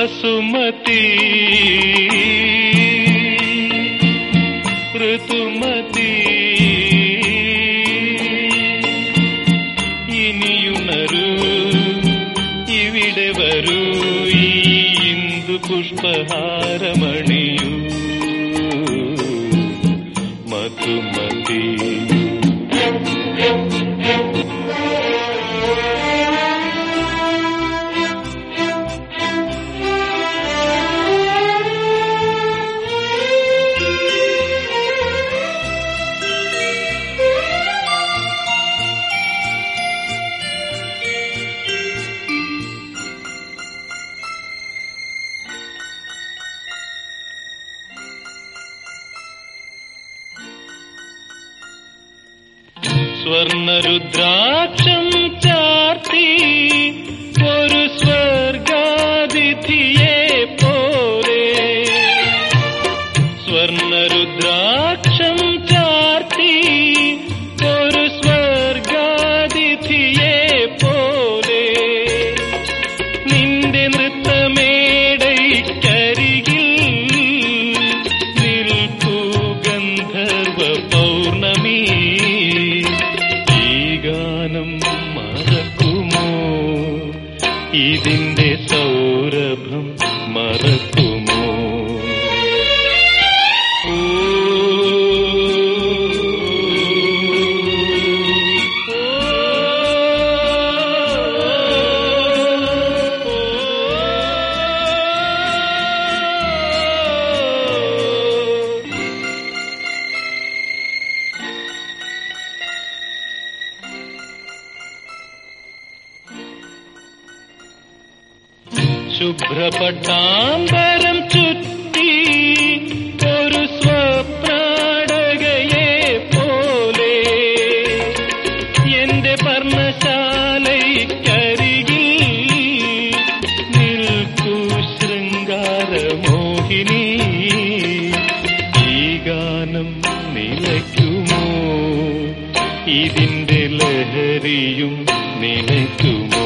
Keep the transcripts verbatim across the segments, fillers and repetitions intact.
വസുമതി ഋതുമതി ഇനിയുണരൂ ഇവിടെ വരൂ ഈ ഇന്ദു പുഷ്പഹാരമണിയൂ മധുമതി. സ്വർണരുദ്രാക്ഷം ചാർത്തി ഒരു സ്വർഗാതിഥിയെ പോലെ, സ്വർണരുദ്രാക്ഷം ചാർത്തി ഒരു സ്വർഗാതിഥിയെ പോലെ, നിന്റെ നൃത്തമേടൈക്കരികിൽ നിൽപ്പൂ ഗന്ധർവ പൗർണമി. മറക്കുമോ ഇതിന്റെ സൗരഭം മറക്കുമോ? ശുഭ്രപട്ടാംബരം ചുറ്റി ഒരു സ്വപ്നാടകയെ പോലെ, എന്റെ പർണശാലയ്ക്കരികിൽ നിൽക്കൂ ശൃംഗാരമോഹിനി. ഈ ഗാനം നിലയ്ക്കുമോ ഇതിന്റെ ലഹരിയും നിലയ്ക്കുമോ?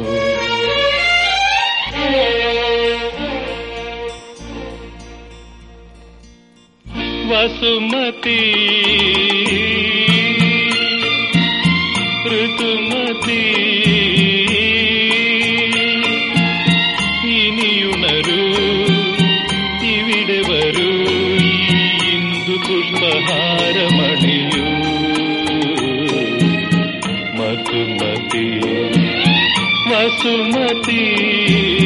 വസുമതി ഋതുമതി ഇനിയുണരൂ ഇവിടെ വരൂ ഈ ഇന്ദു പുഷ്പഹാരമണിയൂ മധുമതി വസുമതി.